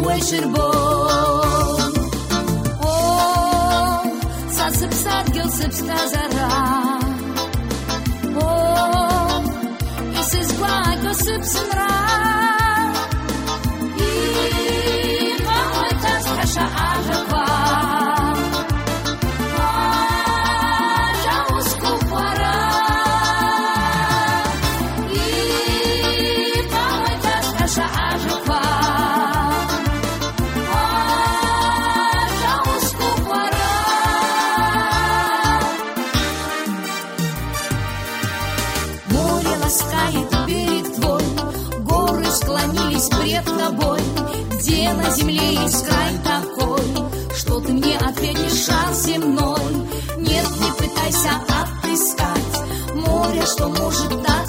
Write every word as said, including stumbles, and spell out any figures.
шербон. О, сасып садгыл сыпста зара. О, и сызглаго сыпсынра. И мамой-то страша ажава. Пред тобой, где на земле есть край такой, что ты мне ответишь шанс земной. Нет, не пытайся отыскать море, что может так